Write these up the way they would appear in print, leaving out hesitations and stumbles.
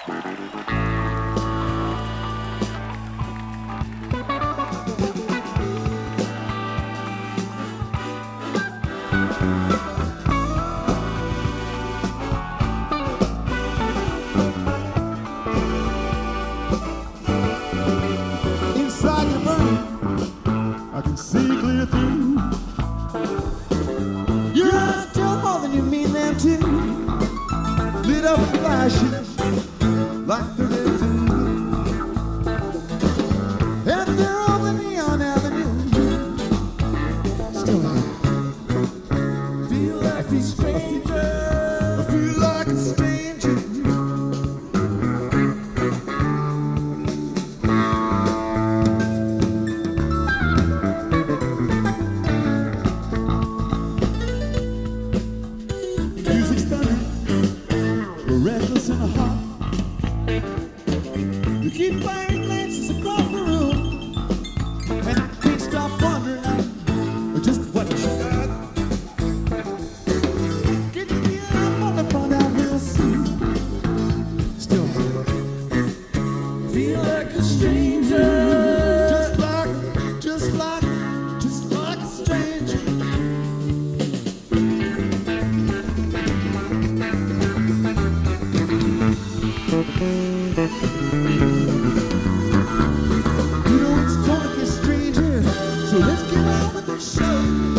Inside your brain, I can see clear through. Your eyes tell more than you mean them to. Lit up and flashing like the red dew. And they're on the neon avenue. Still feel like a stranger. I feel like a stranger. Music's stunning, restless in the heart. You keep firing glances across the room, and I can't stop wondering just what you got. Can you feel I'm gonna find out real soon? Still feel like a stranger, just like a stranger. You know it's gonna get stranger, so let's get on with the show.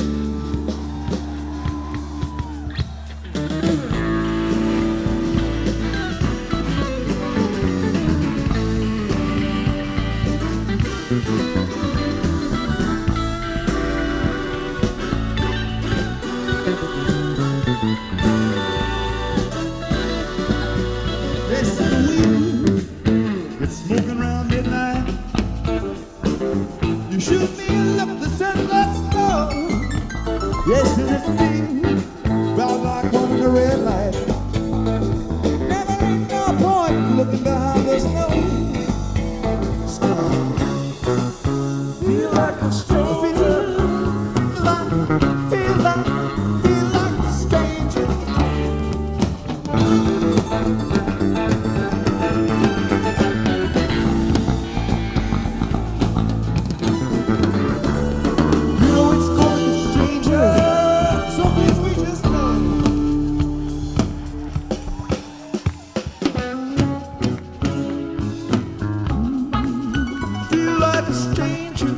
There's some weed, it's smoking around midnight. You shoot me up the sunlight star. Yes, and it's me, round like on the red light. Never ain't no point looking behind the snow. Feel like a stranger. Feel like a stranger. You know it's gonna get stranger. Some things we just know. Feel like a stranger.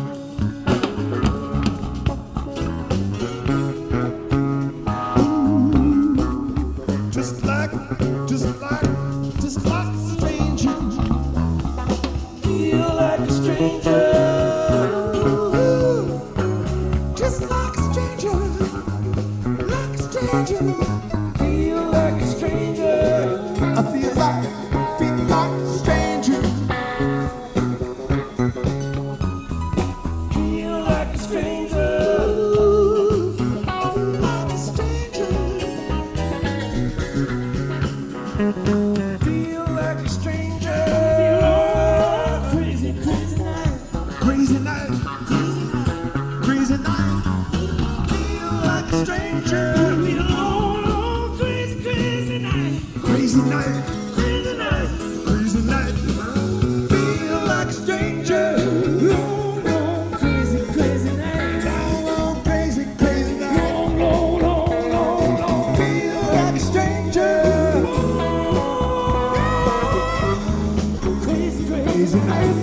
Just like a stranger. Feel like a stranger. Just like a stranger. Like a stranger. Feel like a stranger. I feel like a stranger. Feel like a stranger. Like a stranger. Feel like a stranger. Crazy, crazy night. Crazy night. Crazy night. Feel like a stranger. Be alone. Crazy, crazy night. Crazy night. Crazy night. Crazy night. Feel like a stranger. Long, long, crazy, crazy night. Long, long, crazy, crazy night. Long, long, long, long, long. Feel like a stranger. Crazy, crazy night.